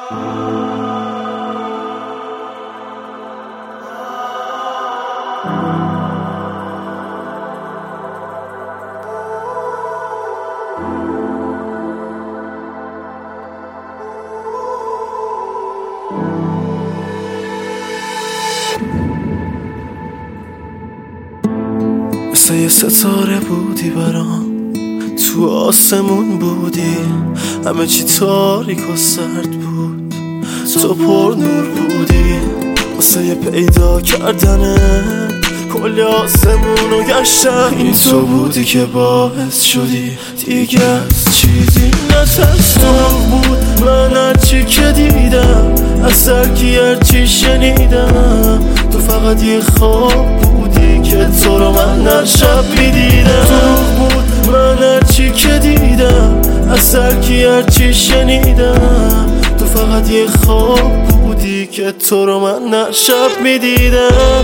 مثل یه ستاره بودی برام، تو آسمون بودی، همه چی تاریک و سرد بود، تو پر نور بودی. مثل یه پیدا کردنه کل آسمون رو گشتم، این تو بودی که باعث شدی دیگه از چیزی نترسم. بود من هرچی که دیدم، از ترکی هرچی شنیدم، تو فقط یه خواب بودی که تو رو من هر شب میدیدم. تو بود من هرچی که دیدم، از ترکی هرچی شنیدم، تو فقط یه خواب بودی که تو رو من هر شب میدیدم.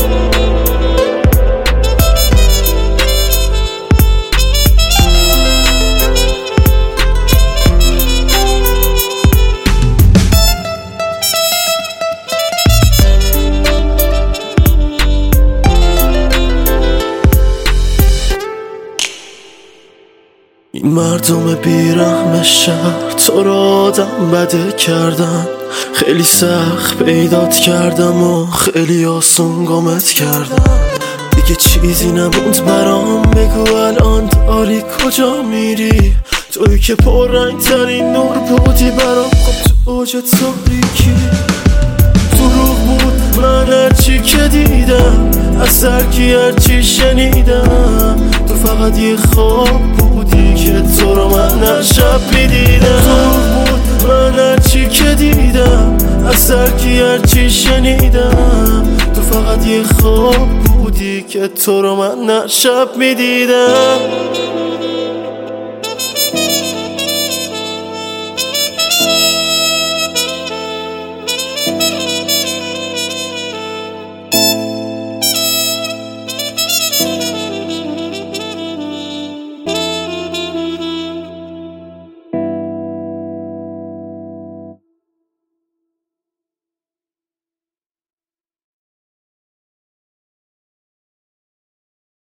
این مردم بیرحم شهر تو را آدم بده کردن، خیلی سخت پیدات کردم و خیلی آسون گمت کردم. دیگه چیزی نموند برام، بگو الان داری کجا میری؟ توی که پررنگ ترین نور بودی برام، خب تو اوج تاریکی. دروغ بود من هرچی که دیدم، از ترکی هرچی شنیدم، تو فقط یه خواب بودی که تو رو من هر شب میدیدم. دروغ بود من هرچی که دیدم، از ترکی هرچی شنیدم، تو فقط یه خواب بودی که تو رو من هر شب میدیدم.